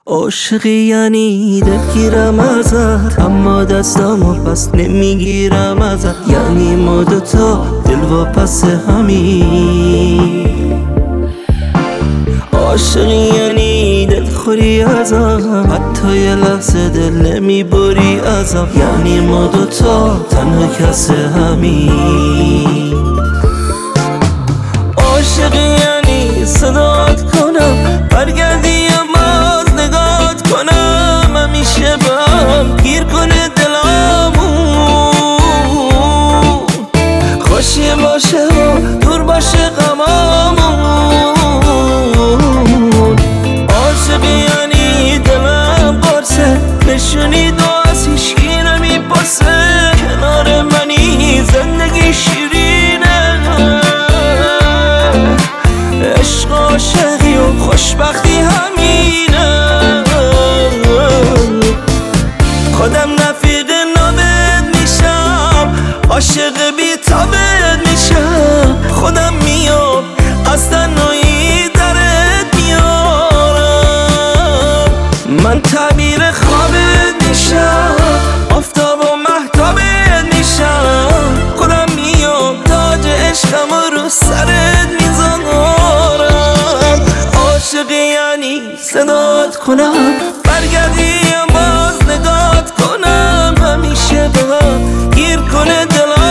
عاشقی یعنی دلگیرم ازت، اما دستامو پس نمیگیرم ازت. یعنی ما دوتا دل واپس همین. عاشقی یعنی دلخوری ازم، حتی یه لحظه دل نمیبری ازم. یعنی ما دوتا تنها کس همین. عاشقی یعنی صدات کنم برگردی یا باز نگات کنم، همیشه با هم گیر کنه دلامون. خوشی باشه و دور باشه غمامون. عاشقی یعنی دلم قرصه، نشونی دو از هیچکی نمیپرسه. کنار منی زندگی شیرینه، عشق عاشقی و خوشبختی همینه. خودم رفیق نامت میشم، عاشق بی تابت میشم. خودم میام از تنهایی درت میارم. من تعبیر خوابت میشم، آفتاب و مهتابت میشم. خودم میام تاج عشقم رو سرت میذارم. عاشقی یعنی صدات کنم برگردی یا باز نگات کنم، همیشه با هم گیر کنه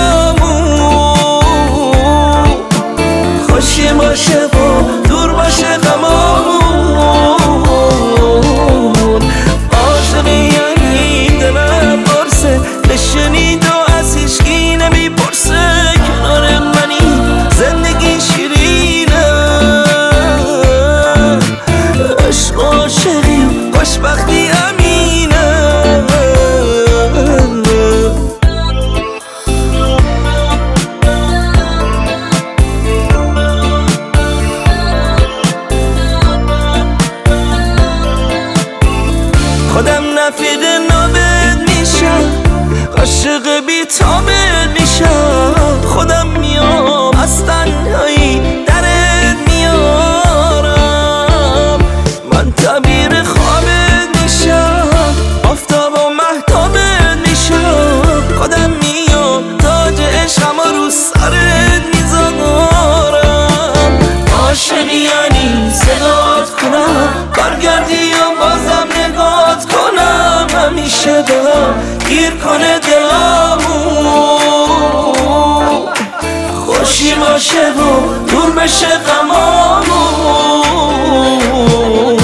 دلامون. خوشی باشه و دور باشه غمامون. عاشقی یعنی دلم قرصه، نشنید و از هیچکی نمیپرسه. کنار منی زندگی شیرینه، عشق عاشقی و خوشبختی همینه. خودم رفیق نامت میشم، عاشق بی تابت میشم. خودم میام از تنهایی درت میارم. من تعبیر خوابت میشم، آفتاب و مهتابت میشم. خودم میام تاج عشقم رو سرت میذارم. عاشقی یعنی صدات کنم برگردی و بازم نگات کنم، همیشه با هم گیر کنه دلامون. خوشی باشه و دور بشه غمامون.